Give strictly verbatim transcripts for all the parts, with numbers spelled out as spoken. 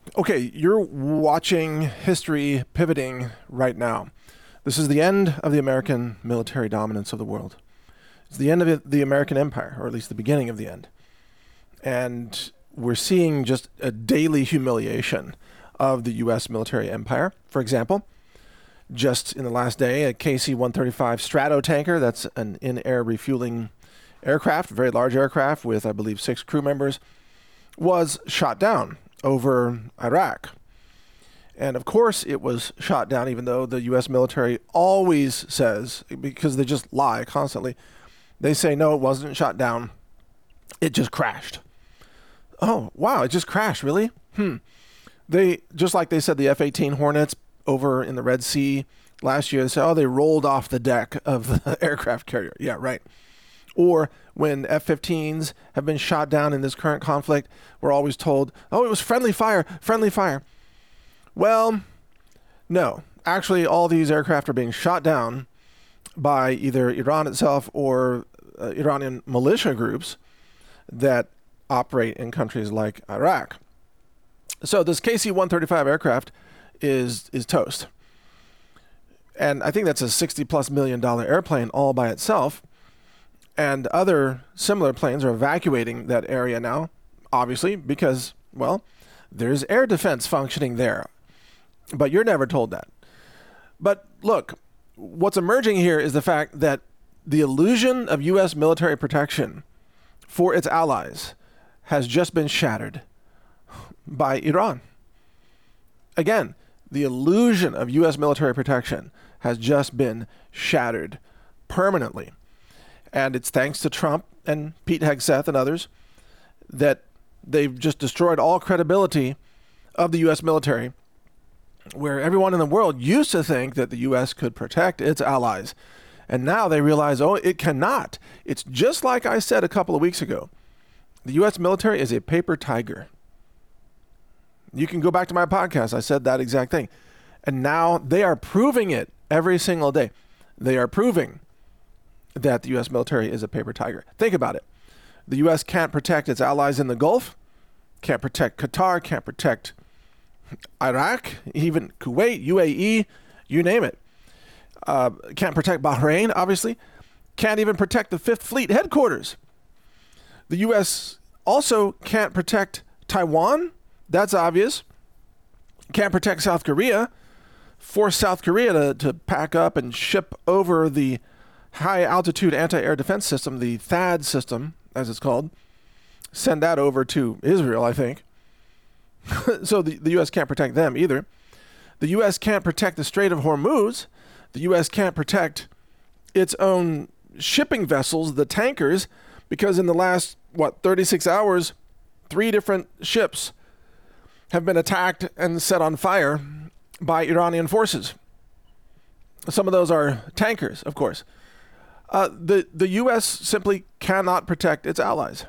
Okay, you're watching history pivoting right now. This is the end of the American military dominance of the world. It's the end of the American empire, or at least the beginning of the end. And we're seeing just a daily humiliation of the U S military empire. For example, just in the last day, a K C one thirty-five Stratotanker, that's an in-air refueling aircraft, very large aircraft with, I believe, six crew members, was shot down over Iraq. And of course it was shot down, even though the U S military always says, because they just lie constantly, they say, no, it wasn't shot down. It just crashed. Oh, wow, it just crashed, really? Hmm. They, just like they said the F eighteen Hornets over in the Red Sea last year, they said, oh, they rolled off the deck of the aircraft carrier. Yeah, right. Or when F fifteens have been shot down in this current conflict, we're always told, oh, it was friendly fire, friendly fire. Well, no. Actually, all these aircraft are being shot down by either Iran itself or uh, Iranian militia groups that operate in countries like Iraq. So this K C one thirty-five aircraft is is toast. And I think that's a sixty plus million dollar airplane all by itself. And other similar planes are evacuating that area now, obviously, because, well, there's air defense functioning there. But you're never told that. But look, what's emerging here is the fact that the illusion of U S military protection for its allies has just been shattered by Iran. Again, the illusion of U S military protection has just been shattered permanently. And it's thanks to Trump and Pete Hegseth and others that they've just destroyed all credibility of the U S military, where everyone in the world used to think that the U S could protect its allies. And now they realize, oh, it cannot. It's just like I said a couple of weeks ago. The U S military is a paper tiger. You can go back to my podcast. I said that exact thing. And now they are proving it every single day. They are proving that the U S military is a paper tiger. Think about it. The U S can't protect its allies in the Gulf, can't protect Qatar, can't protect Iraq, even Kuwait, U A E, you name it. Uh, can't protect Bahrain, obviously. Can't even protect the Fifth Fleet headquarters. The U S also can't protect Taiwan. That's obvious. Can't protect South Korea. Force South Korea to, to pack up and ship over the high altitude anti-air defense system, the THAAD system, as it's called. Send that over to Israel, I think. So the, the U S can't protect them either. The U S can't protect the Strait of Hormuz. The U S can't protect its own shipping vessels, the tankers, because in the last, what, thirty-six hours, three different ships have been attacked and set on fire by Iranian forces. Some of those are tankers, of course. Uh, the, the U S simply cannot protect its allies.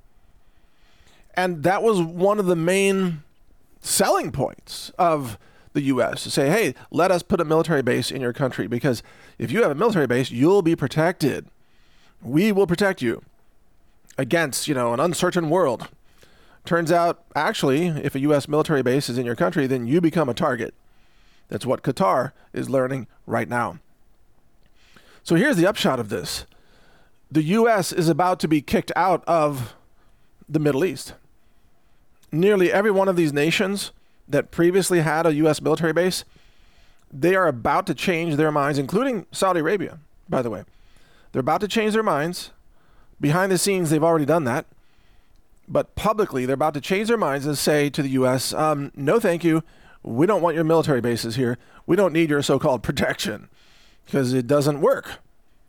And that was one of the main selling points of the U S, to say, hey, let us put a military base in your country, because if you have a military base, you'll be protected. We will protect you against, you know, an uncertain world. Turns out, actually, if a U S military base is in your country, then you become a target. That's what Qatar is learning right now. So here's the upshot of this. The U S is about to be kicked out of the Middle East. Nearly every one of these nations that previously had a U S military base, they are about to change their minds, including Saudi Arabia, by the way. They're about to change their minds. Behind the scenes, they've already done that. But publicly, they're about to change their minds and say to the U S, um, no, thank you. We don't want your military bases here. We don't need your so-called protection, because it doesn't work.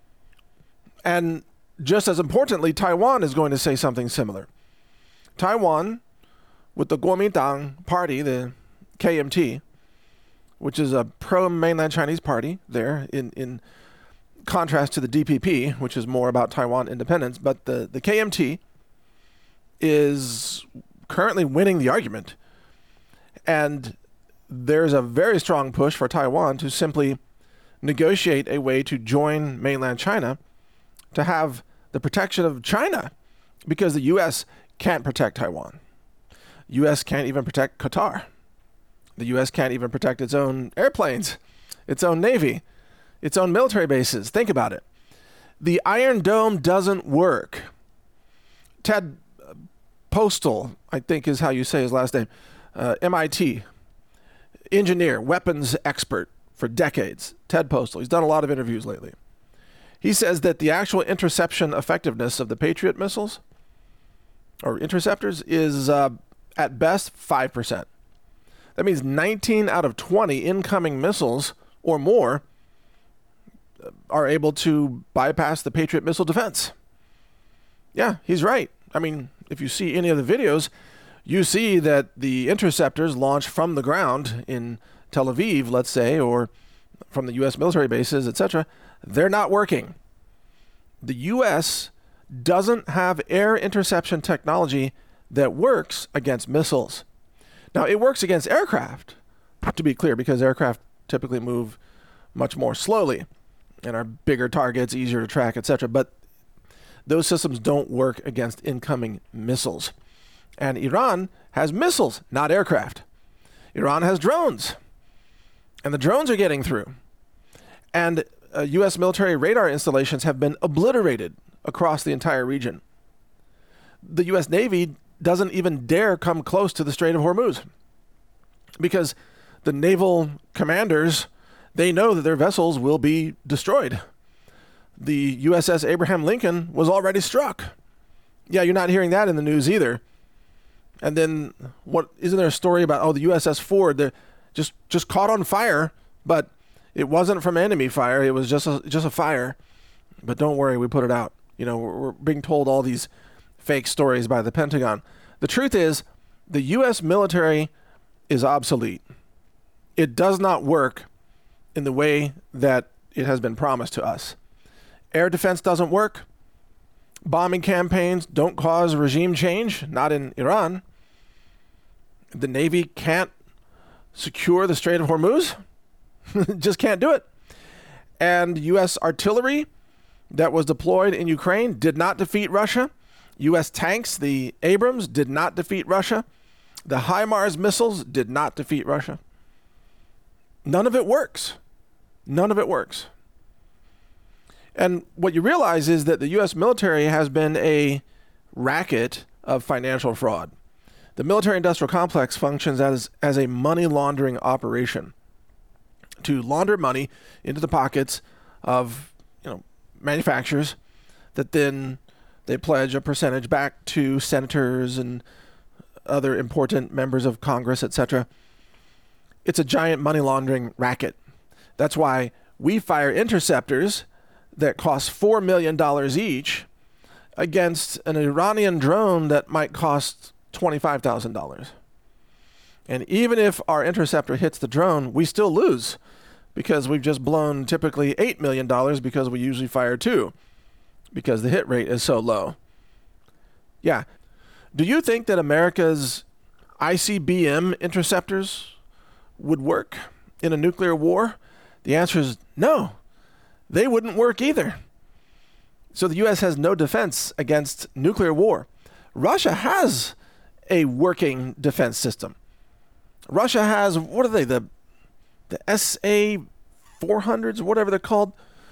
And just as importantly, Taiwan is going to say something similar. Taiwan, with the Kuomintang party, the K M T, which is a pro-mainland Chinese party there, in, in contrast to the D P P, which is more about Taiwan independence, but the, the K M T is currently winning the argument. And there's a very strong push for Taiwan to simply negotiate a way to join mainland China, to have the protection of China, because the U S can't protect Taiwan. U S can't even protect Qatar. The U S can't even protect its own airplanes, its own Navy, its own military bases. Think about it. The Iron Dome doesn't work. Ted Postal, I think is how you say his last name, uh, M I T, engineer, weapons expert for decades, Ted Postal. He's done a lot of interviews lately. He says that the actual interception effectiveness of the Patriot missiles or interceptors is uh, at best five percent. That means nineteen out of twenty incoming missiles or more are able to bypass the Patriot missile defense. Yeah, he's right. I mean, if you see any of the videos, you see that the interceptors launch from the ground in Tel Aviv, let's say, or from the U S military bases, et cetera. They're not working. The U S doesn't have air interception technology that works against missiles. Now, it works against aircraft, to be clear, because aircraft typically move much more slowly and are bigger targets, easier to track, et cetera. But those systems don't work against incoming missiles. And Iran has missiles, not aircraft. Iran has drones, and the drones are getting through. And uh, U S military radar installations have been obliterated across the entire region. The U S Navy doesn't even dare come close to the Strait of Hormuz because the naval commanders, they know that their vessels will be destroyed. The U S S Abraham Lincoln was already struck. Yeah, you're not hearing that in the news either. And then, what isn't there a story about, oh, the U S S Ford, they're just just caught on fire, but it wasn't from enemy fire, it was just a, just a fire. But don't worry, we put it out. You know, we're, we're being told all these fake stories by the Pentagon. The truth is, the U S military is obsolete. It does not work in the way that it has been promised to us. Air defense doesn't work. Bombing campaigns don't cause regime change, not in Iran. The Navy can't secure the Strait of Hormuz. Just can't do it. And U S artillery that was deployed in Ukraine did not defeat Russia. U S tanks, the Abrams, did not defeat Russia. The HIMARS missiles did not defeat Russia. None of it works. None of it works. And what you realize is that the U S military has been a racket of financial fraud. The military-industrial complex functions as, as a money laundering operation to launder money into the pockets of, you know, manufacturers that then they pledge a percentage back to senators and other important members of Congress, et cetera. It's a giant money laundering racket. That's why we fire interceptors that cost four million dollars each against an Iranian drone that might cost twenty-five thousand dollars. And even if our interceptor hits the drone, we still lose because we've just blown typically eight million dollars because we usually fire two because the hit rate is so low. Yeah. Do you think that America's I C B M interceptors would work in a nuclear war? The answer is no. They wouldn't work either. So the U S has no defense against nuclear war. Russia has a working defense system. Russia has, what are they, the the S A four hundreds, whatever they're called.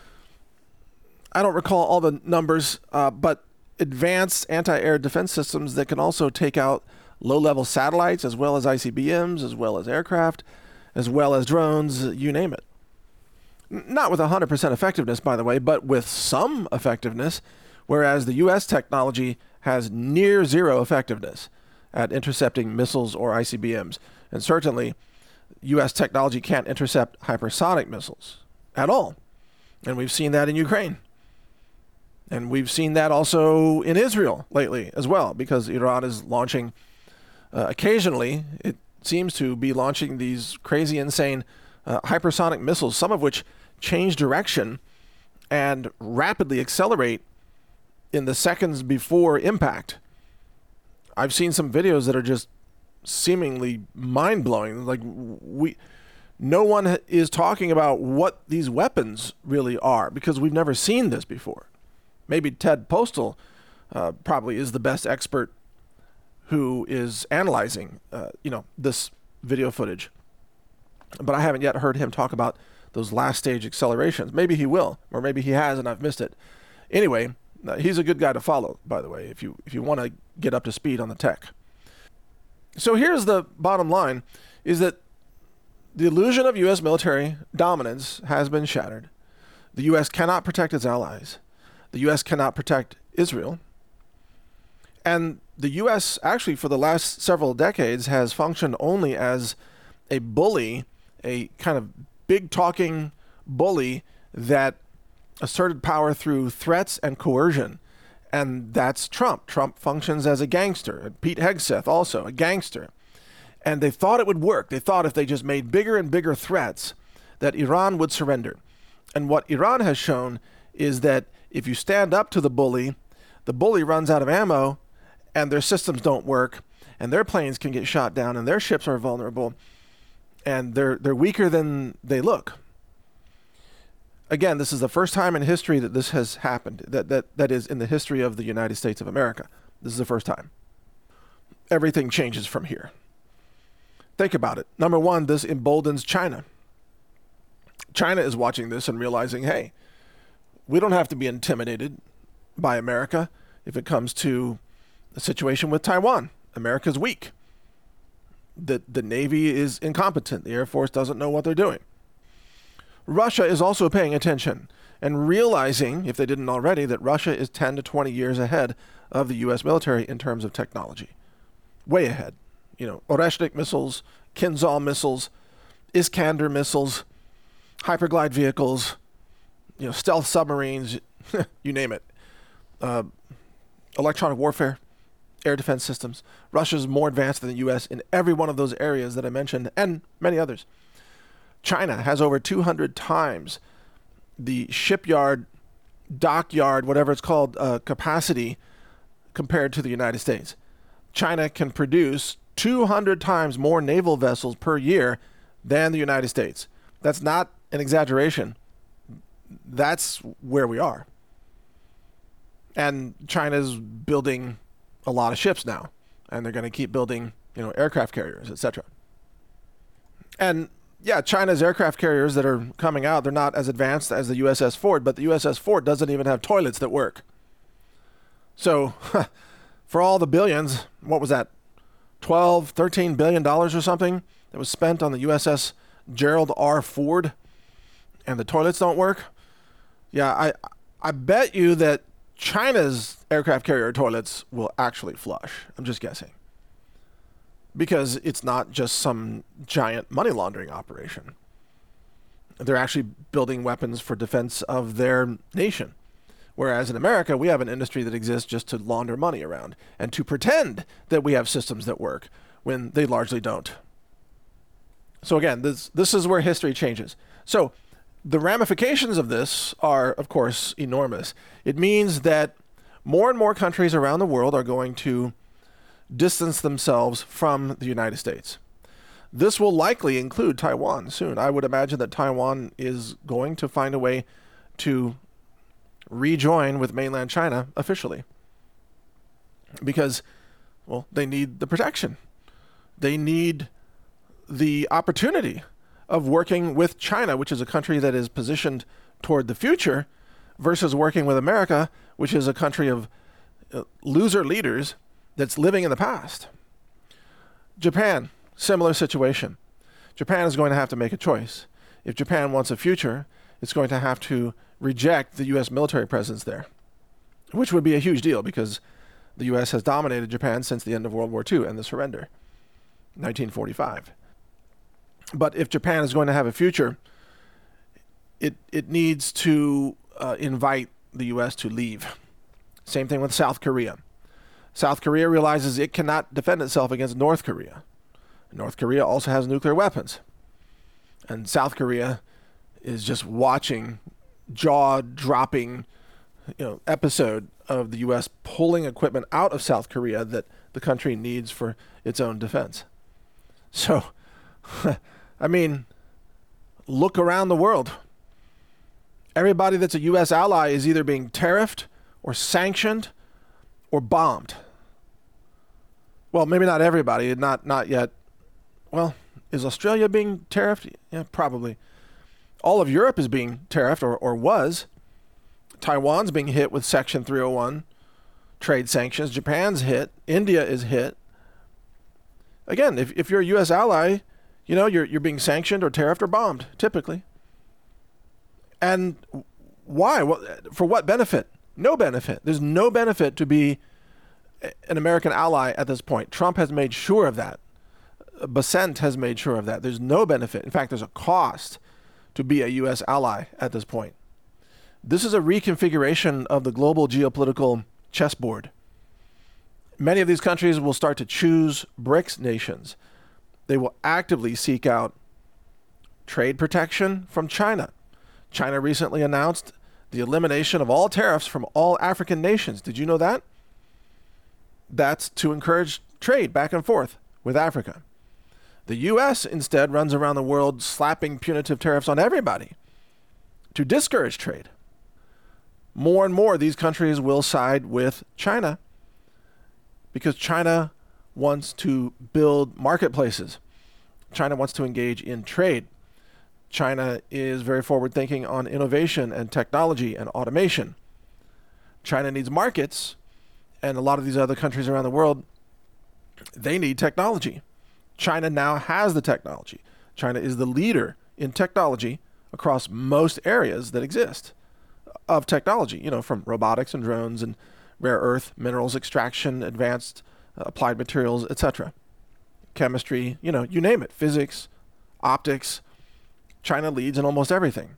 I don't recall all the numbers, uh, but advanced anti-air defense systems that can also take out low-level satellites as well as I C B Ms, as well as aircraft, as well as drones, you name it. Not with one hundred percent effectiveness, by the way, but with some effectiveness, whereas the U S technology has near zero effectiveness at intercepting missiles or I C B Ms. And certainly, U S technology can't intercept hypersonic missiles at all. And we've seen that in Ukraine. And we've seen that also in Israel lately as well, because Iran is launching, uh, occasionally, it seems to be launching these crazy, insane uh, hypersonic missiles, some of which change direction and rapidly accelerate in the seconds before impact. I've seen some videos that are just seemingly mind-blowing. Like, we, no one is talking about what these weapons really are because we've never seen this before. Maybe Ted Postal uh, probably is the best expert who is analyzing, uh, you know, this video footage. But I haven't yet heard him talk about those last stage accelerations. Maybe he will, or maybe he has and I've missed it. Anyway, uh, he's a good guy to follow, by the way, if you if you want to get up to speed on the tech. So here's the bottom line, is that the illusion of U S military dominance has been shattered. The U S cannot protect its allies. The U S cannot protect Israel. And the U S actually for the last several decades has functioned only as a bully, a kind of big talking bully that asserted power through threats and coercion. And that's Trump. Trump functions as a gangster. Pete Hegseth also, a gangster. And they thought it would work. They thought if they just made bigger and bigger threats that Iran would surrender. And what Iran has shown is that if you stand up to the bully, the bully runs out of ammo and their systems don't work and their planes can get shot down and their ships are vulnerable and they're they're weaker than they look. Again, this is the first time in history that this has happened. That that that is in the history of the United States of America. This is the first time. Everything changes from here. Think about it. Number one, this emboldens China. China is watching this and realizing, hey, we don't have to be intimidated by America if it comes to a situation with Taiwan. America's weak. The, the Navy is incompetent. The Air Force doesn't know what they're doing. Russia is also paying attention and realizing, if they didn't already, that Russia is ten to twenty years ahead of the U S military in terms of technology. Way ahead. You know, Oreshnik missiles, Kinzhal missiles, Iskander missiles, hyperglide vehicles, you know, stealth submarines, you name it. Uh, electronic warfare, air defense systems. Russia's more advanced than the U S in every one of those areas that I mentioned and many others. China has over two hundred times the shipyard, dockyard, whatever it's called, uh, capacity compared to the United States. China can produce two hundred times more naval vessels per year than the United States. That's not an exaggeration. That's where we are. And China's building a lot of ships now, and they're going to keep building, you know, aircraft carriers, et cetera. And yeah, China's aircraft carriers that are coming out, they're not as advanced as the U S S Ford, but the U S S Ford doesn't even have toilets that work. So for all the billions, what was that? twelve, thirteen billion dollars or something that was spent on the U S S Gerald R. Ford, and the toilets don't work. Yeah, I I bet you that China's aircraft carrier toilets will actually flush. I'm just guessing. Because it's not just some giant money laundering operation. They're actually building weapons for defense of their nation. Whereas in America, we have an industry that exists just to launder money around and to pretend that we have systems that work when they largely don't. So again, this this is where history changes. So the ramifications of this are, of course, enormous. It means that more and more countries around the world are going to distance themselves from the United States. This will likely include Taiwan soon. I would imagine that Taiwan is going to find a way to rejoin with mainland China officially. Because, well, they need the protection. They need the opportunity of working with China, which is a country that is positioned toward the future, versus working with America, which is a country of uh, loser leaders that's living in the past. Japan, similar situation. Japan is going to have to make a choice. If Japan wants a future, it's going to have to reject the U S military presence there, which would be a huge deal because the U S has dominated Japan since the end of World War Two and the surrender, nineteen forty-five. But if Japan is going to have a future, it it needs to uh, invite the U S to leave. Same thing with South Korea. South Korea realizes it cannot defend itself against North Korea. North Korea also has nuclear weapons. And South Korea is just watching jaw-dropping, you know, episode of the U S pulling equipment out of South Korea that the country needs for its own defense. So, I mean, look around the world. Everybody that's a U S ally is either being tariffed or sanctioned or bombed. Well, maybe not everybody, not not yet. Well, Is Australia being tariffed? Yeah, probably. All of Europe is being tariffed, or, or was. Taiwan's being hit with Section three oh one trade sanctions. Japan's hit. India is hit. Again, if, if you're a U S ally, you know, you're, you're being sanctioned or tariffed or bombed, typically. And why? Well, for what benefit? No benefit. There's no benefit to be an American ally at this point. Trump has made sure of that. Bessent has made sure of that. There's no benefit. In fact, there's a cost to be a U S ally at this point. This is a reconfiguration of the global geopolitical chessboard. Many of these countries will start to choose BRICS nations. They will actively seek out trade protection from China. China recently announced the elimination of all tariffs from all African nations. Did you know that? That's to encourage trade back and forth with Africa. The U S instead runs around the world slapping punitive tariffs on everybody to discourage trade. More and more, these countries will side with China because China wants to build marketplaces. China wants to engage in trade. China is very forward-thinking on innovation and technology and automation. China needs markets, and a lot of these other countries around the world, they need technology. China now has the technology. China is the leader in technology across most areas that exist of technology, you know, from robotics and drones and rare earth minerals extraction, advanced uh, applied materials, et cetera. Chemistry, you know, you name it, physics, optics. China leads in almost everything.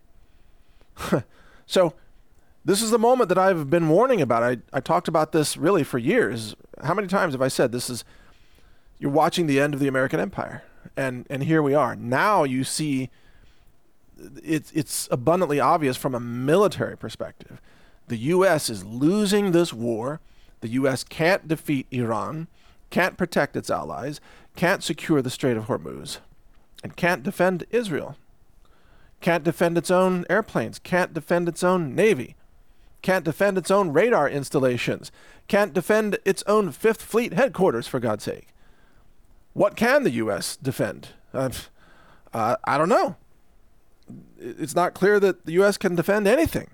So this is the moment that I've been warning about. I, I talked about this really for years. How many times have I said this is, you're watching the end of the American empire. And and here we are. Now you see it's it's abundantly obvious from a military perspective. The U S is losing this war. The U S can't defeat Iran, can't protect its allies, can't secure the Strait of Hormuz, and can't defend Israel. Can't defend its own airplanes, can't defend its own navy, can't defend its own radar installations, can't defend its own Fifth Fleet headquarters, for God's sake. What can the U S defend? Uh, uh, I don't know. It's not clear that the U S can defend anything.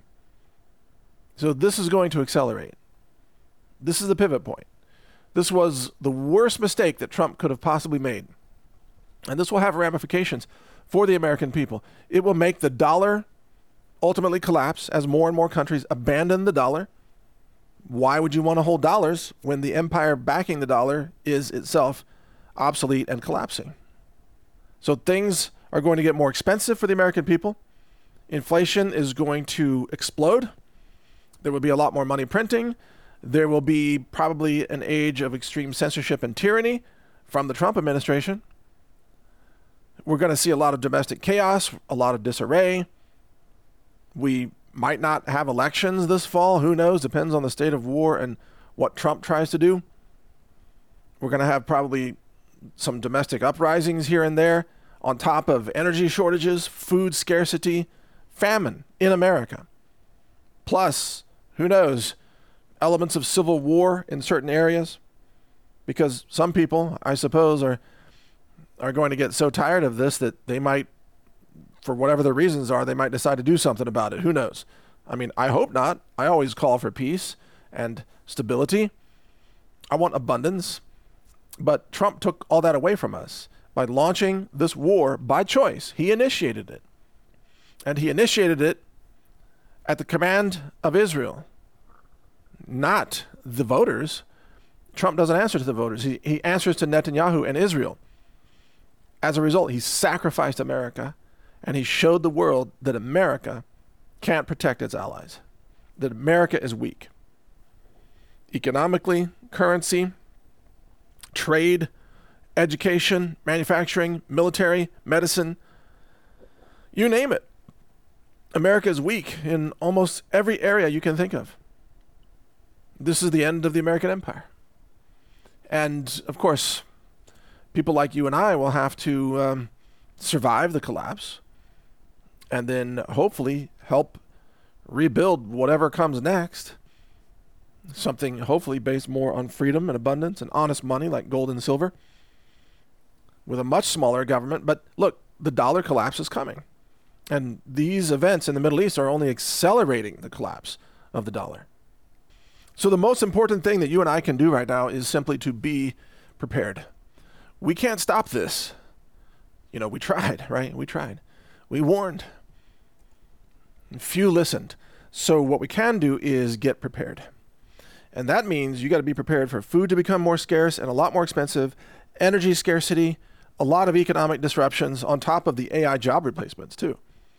So this is going to accelerate. This is the pivot point. This was the worst mistake that Trump could have possibly made. And this will have ramifications for the American people. It will make the dollar ultimately collapse as more and more countries abandon the dollar. Why would you want to hold dollars when the empire backing the dollar is itself obsolete and collapsing? So things are going to get more expensive for the American people. Inflation is going to explode. There will be a lot more money printing. There will be probably an age of extreme censorship and tyranny from the Trump administration. We're going to see a lot of domestic chaos, a lot of disarray. We might not have elections this fall. Who knows? Depends on the state of war and what Trump tries to do. We're going to have probably some domestic uprisings here and there, on top of energy shortages, food scarcity, famine in America. Plus, who knows, elements of civil war in certain areas, because some people, I suppose, are are going to get so tired of this that they might, for whatever the reasons are, they might decide to do something about it. Who knows? I mean, I hope not. I always call for peace and stability. I want abundance. But Trump took all that away from us by launching this war by choice. He initiated it. And he initiated it at the command of Israel, not the voters. Trump doesn't answer to the voters. He, he answers to Netanyahu and Israel. As a result, he sacrificed America, and he showed the world that America can't protect its allies, that America is weak. Economically, currency, trade, education, manufacturing, military, medicine, you name it. America is weak in almost every area you can think of. This is the end of the American empire. And, of course, people like you and I will have to um, survive the collapse and then hopefully help rebuild whatever comes next. Something hopefully based more on freedom and abundance and honest money like gold and silver. with a much smaller government. But look, the dollar collapse is coming. And these events in the Middle East are only accelerating the collapse of the dollar. So the most important thing that you and I can do right now is simply to be prepared. We can't stop this. You know, we tried, right? We tried. We warned. Few listened. So what we can do is get prepared. And that means you got to be prepared for food to become more scarce and a lot more expensive, energy scarcity, a lot of economic disruptions on top of the A I job replacements too.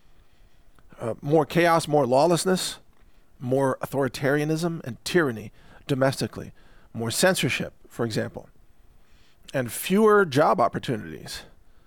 Uh, more chaos, more lawlessness, more authoritarianism and tyranny domestically, more censorship, for example, and fewer job opportunities.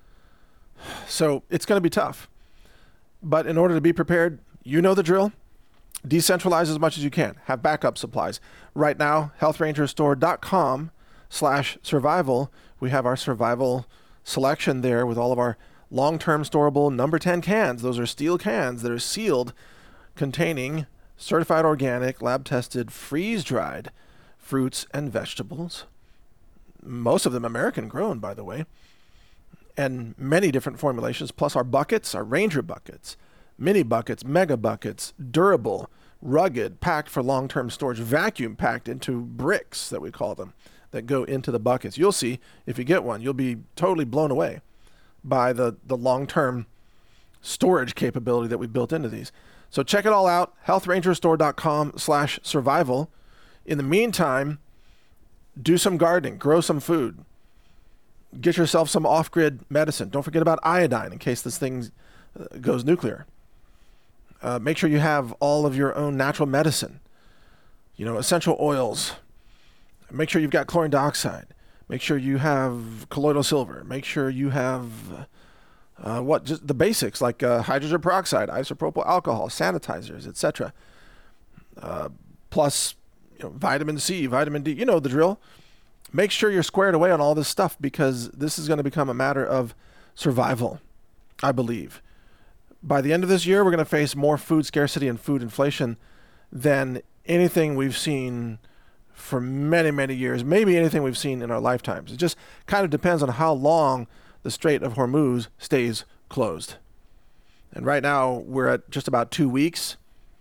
So it's going to be tough. But in order to be prepared, you know the drill. Decentralize as much as you can. Have backup supplies. Right now, health ranger store dot com slash survival. We have our survival selection there with all of our long-term storable number ten cans. Those are steel cans that are sealed, containing certified organic, lab-tested, freeze-dried fruits and vegetables. Most of them American-grown, by the way. And many different formulations, plus our buckets, our Ranger buckets, mini buckets, mega buckets, durable, rugged, packed for long-term storage, vacuum packed into bricks that we call them, that go into the buckets. You'll see, if you get one, you'll be totally blown away by the, the long-term storage capability that we built into these. So check it all out, health ranger store dot com slash survival. In the meantime, do some gardening, grow some food. Get yourself some off-grid medicine. Don't forget about iodine in case this thing uh, goes nuclear. Uh, make sure you have all of your own natural medicine. You know, essential oils. Make sure you've got chlorine dioxide. Make sure you have colloidal silver. Make sure you have uh, what just the basics like uh, hydrogen peroxide, isopropyl alcohol, sanitizers, et cetera. Uh, plus, you know, vitamin C, vitamin D. You know the drill. Make sure you're squared away on all this stuff because this is going to become a matter of survival, I believe. By the end of this year, we're going to face more food scarcity and food inflation than anything we've seen for many, many years, maybe anything we've seen in our lifetimes. It just kind of depends on how long the Strait of Hormuz stays closed. And right now, we're at just about two weeks.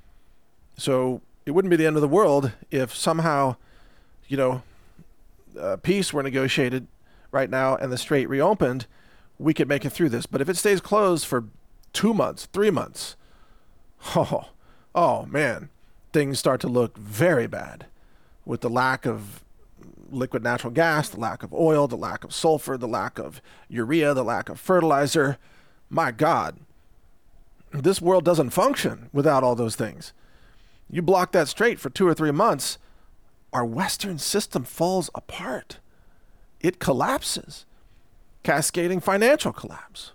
So it wouldn't be the end of the world if somehow, you know, Uh, peace were negotiated right now and the strait reopened, we could make it through this. But if it stays closed for two months, three months, oh, oh man, things start to look very bad with the lack of liquid natural gas, the lack of oil, the lack of sulfur, the lack of urea, the lack of fertilizer. My God, this world doesn't function without all those things. You block that strait for two or three months, our Western system falls apart. It collapses, cascading financial collapse.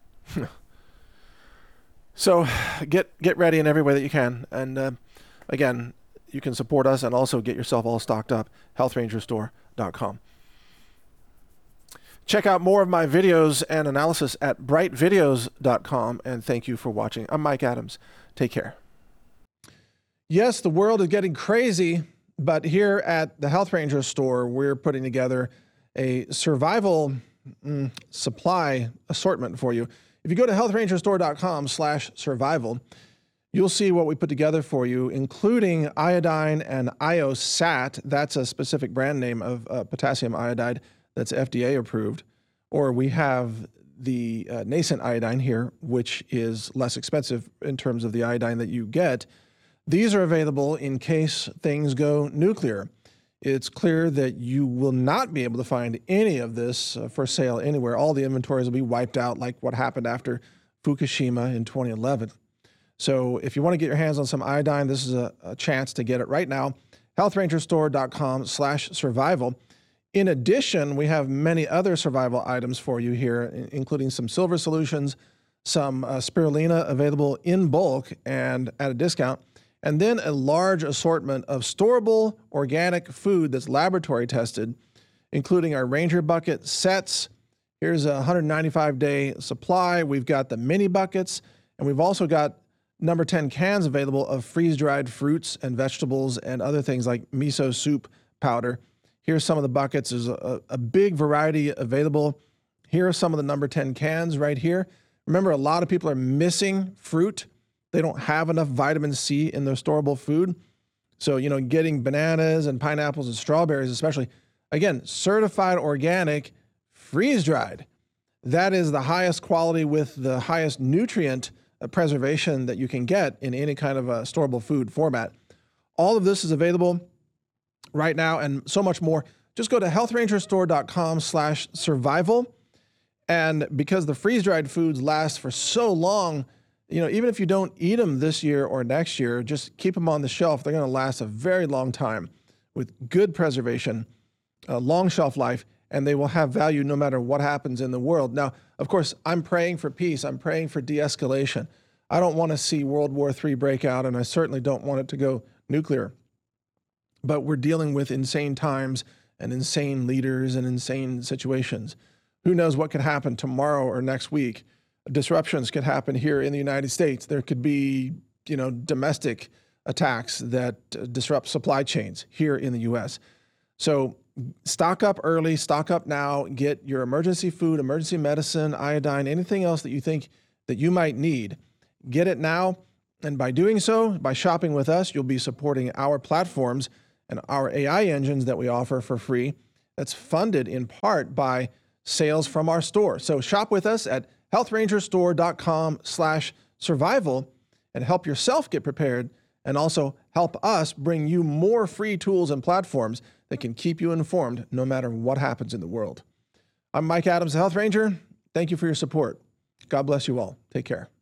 So get get ready in every way that you can. And uh, again, you can support us and also get yourself all stocked up, health ranger store dot com. Check out more of my videos and analysis at bright videos dot com. And thank you for watching. I'm Mike Adams. Take care. Yes, the world is getting crazy. But here at the Health Ranger store, we're putting together a survival mm, supply assortment for you. If you go to health ranger store dot com slash survival, you'll see what we put together for you, including iodine and IoSat. That's a specific brand name of uh, potassium iodide that's F D A approved. Or we have the uh, nascent iodine here, which is less expensive in terms of the iodine that you get. These are available in case things go nuclear. It's clear that you will not be able to find any of this uh, for sale anywhere. All the inventories will be wiped out like what happened after Fukushima in twenty eleven. So if you want to get your hands on some iodine, this is a, a chance to get it right now. health ranger store dot com slash survival. In addition, we have many other survival items for you here, including some silver solutions, some uh, spirulina available in bulk and at a discount, and then a large assortment of storable organic food that's laboratory tested, including our Ranger bucket sets. Here's a one hundred ninety-five day supply. We've got the mini buckets, and we've also got number ten cans available of freeze-dried fruits and vegetables and other things like miso soup powder. Here's some of the buckets. There's a, a big variety available Here are some of the number ten cans right here. Remember, a lot of people are missing fruit. They don't have enough vitamin C in their storable food. So, you know, getting bananas and pineapples and strawberries, especially, again, certified organic, freeze-dried. That is the highest quality with the highest nutrient preservation that you can get in any kind of a storable food format. All of this is available right now and so much more. Just go to health ranger store dot com slash survival. And because the freeze-dried foods last for so long, you know, even if you don't eat them this year or next year, just keep them on the shelf. They're going to last a very long time with good preservation, a long shelf life, and they will have value no matter what happens in the world. Now, of course, I'm praying for peace. I'm praying for de-escalation. I don't want to see World War Three break out, and I certainly don't want it to go nuclear. But we're dealing with insane times and insane leaders and insane situations. Who knows what could happen tomorrow or next week? Disruptions could happen here in the United States. There could be, you know, domestic attacks that uh, disrupt supply chains here in the U S. So stock up early, stock up now, get your emergency food, emergency medicine, iodine, anything else that you think that you might need. Get it now. And by doing so, by shopping with us, you'll be supporting our platforms and our A I engines that we offer for free. That's funded in part by sales from our store. So shop with us at health ranger store dot com slash survival and help yourself get prepared, and also help us bring you more free tools and platforms that can keep you informed no matter what happens in the world. I'm Mike Adams, the Health Ranger. Thank you for your support. God bless you all. Take care.